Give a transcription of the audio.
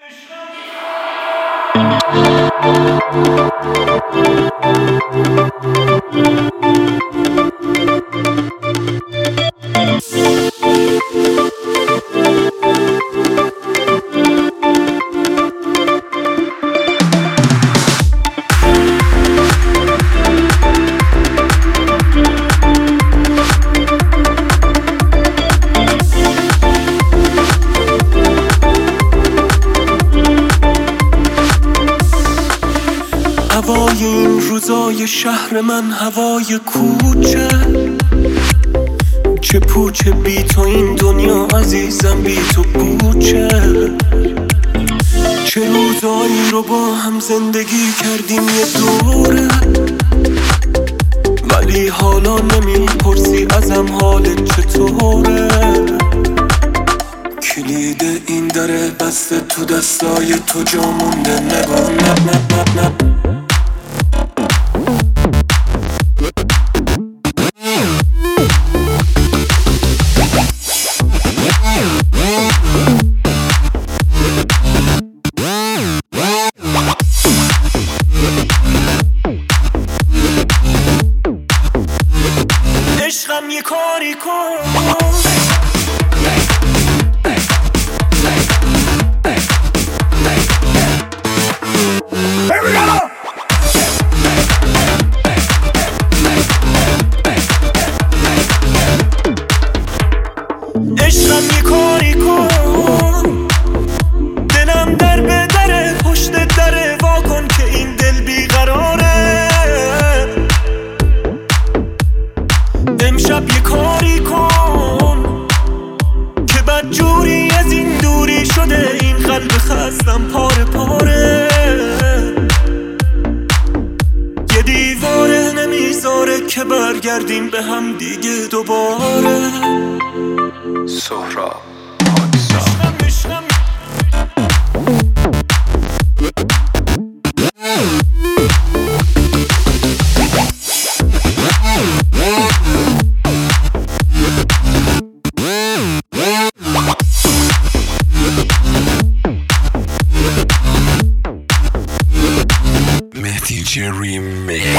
هوای این روزای شهر من، هوای کوچه، چه پوچه بی تو این دنیا عزیزم، بی تو پوچه. چه روزایی رو با هم زندگی کردیم یه دوره، ولی حالا نمیپرسی ازم حالت چطوره. کلید این دره بسته تو دستای تو، جا مونده نگاه نه. عشقم یه کاری کن، عشقم یه کاری کن، دلم در به دره، پشت دره وا کن که این دل بیقراره. امشب یه کاری کن که بدجوری از این دوری شده، این قلب خستم پاره پاره. یه دیواره نمیذاره که برگردیم به هم دیگه دوباره. سهراب Mehdi J Remix.